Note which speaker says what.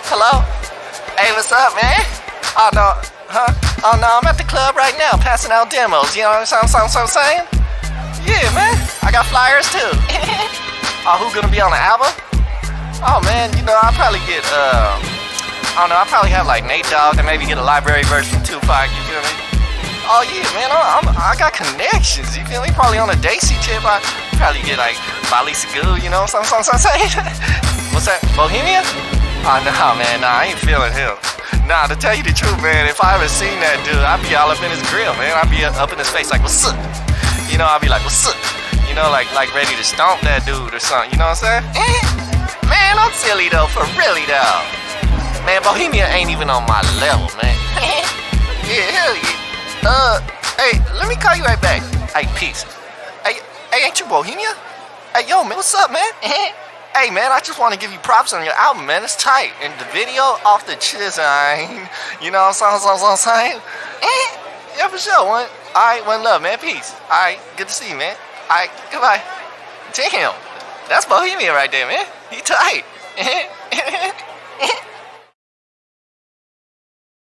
Speaker 1: Hello? Hey, what's up, man? Oh, no. Huh? Oh, no, I'm at the club right now passing out demos. You know what I'm saying? Yeah, man. I got flyers, too. Oh, who gonna be on the album? Oh, man, you know, I'll probably get, I don't know, I'll probably have, like, Nate Dogg and maybe get a library verse from Tupac, you feel me? Oh, yeah, man, I got connections, you feel me? Probably on a Daisy tip, I probably get, like, Bali Sagoo, you know what I'm saying? What's that, Bohemia? Oh, nah, man, nah, I ain't feeling him. Nah, to tell you the truth, man, if I ever seen that dude, I'd be all up in his grill, man. I'd be up in his face like, what's up? You know, I'd be like, what's up? You know, like ready to stomp that dude or something, you know what I'm saying? Man, I'm silly, though, for really, though. Man, Bohemia ain't even on my level, man. Yeah, hell yeah. Hey, let me call you right back. Hey, peace. Hey, ain't you Bohemia? Hey, yo, man, what's up, man? Hey, man, I just want to give you props on your album, man. It's tight. And the video off the chisine. You know what I'm saying? Yeah, for sure. All right, one love, man. Peace. All right, good to see you, man. All right, goodbye. Damn, that's Bohemia right there, man. He tight.